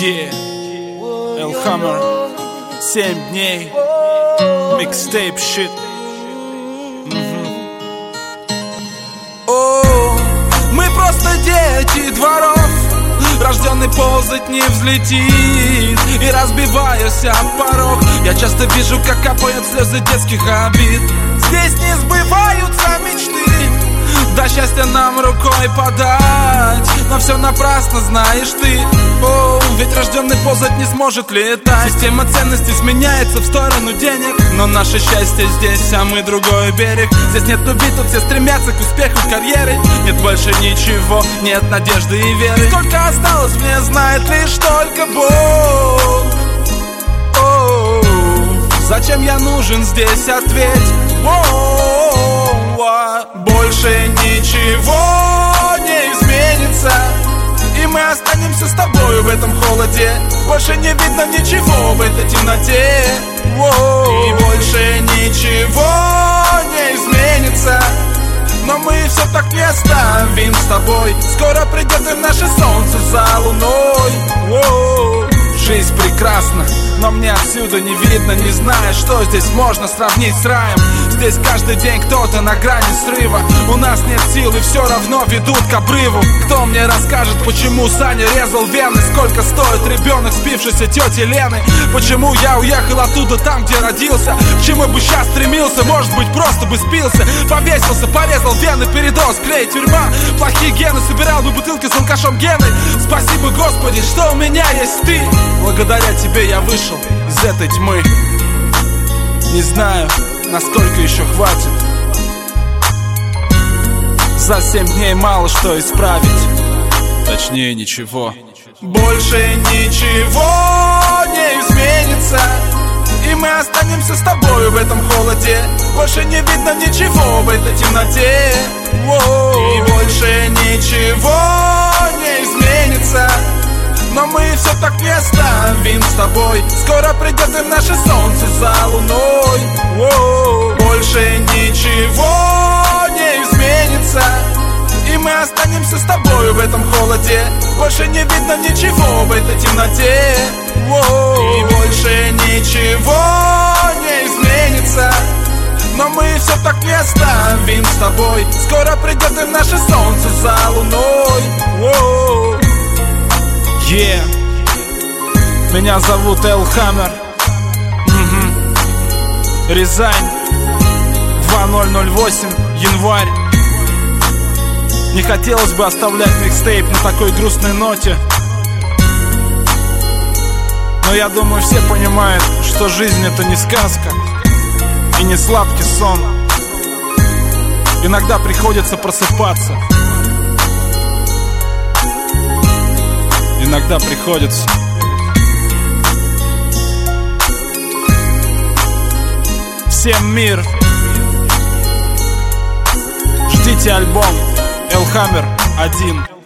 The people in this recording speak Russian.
Элхаммер, 7 дней, микстейп shit. Мы просто дети дворов, рожденный ползать не взлетит. И разбиваюсь об порог, я часто вижу, как капают слезы детских обид. Здесь не сбываются мечты, до счастья нам рукой подать. Но все напрасно, знаешь ты. Ведь рожденный ползать не сможет летать. Система ценностей сменяется в сторону денег, но наше счастье здесь, а мы другой берег. Здесь нет любви, тут все стремятся к успеху, карьеры. Нет больше ничего, нет надежды и веры. Сколько осталось, мне знает лишь только Бог. Зачем я нужен здесь, ответь. Больше ничего не изменится, и мы останемся с тобою в этом холоде. Больше не видно ничего в этой темноте. И больше ничего не изменится, но мы все так не оставим с тобой. Скоро придет и наше солнце за луной. Жизнь прекрасна, но мне отсюда не видно, не зная, что здесь можно сравнить с раем. Здесь каждый день кто-то на грани срыва. У нас нет сил и все равно ведут к обрыву. Кто мне расскажет, почему Саня резал вены? Сколько стоит ребенок спившейся тети Лены? Почему я уехал оттуда там, где родился? К чему бы сейчас стремился? Может быть, просто бы спился. Повесился, порезал вены, передоз, клей, тюрьма. Плохие гены, собирал бы бутылки с алкашом Геной. Спасибо, Господи, что у меня есть ты. Благодаря тебе я вышел из этой тьмы. Не знаю, насколько еще хватит. За 7 дней мало что исправить, точнее ничего. Больше ничего не изменится, и мы останемся с тобою в этом холоде. Больше не видно ничего в этой темноте. И больше ничего не изменится, но мы все так не оставим с тобой. Скоро придет и наше солнце за луной. Больше ничего не изменится, и мы останемся с тобой в этом холоде. Больше не видно ничего в этой темноте. И больше ничего не изменится, но мы все так не оставим с тобой. Скоро придет и наше солнце за луной. Меня зовут Элхаммер. Рязань, 2008, январь. Не хотелось бы оставлять микстейп на такой грустной ноте, но я думаю, все понимают, что жизнь это не сказка и не сладкий сон. Иногда приходится просыпаться, иногда приходится. Всем мир. Ждите альбом Элхаммер 1.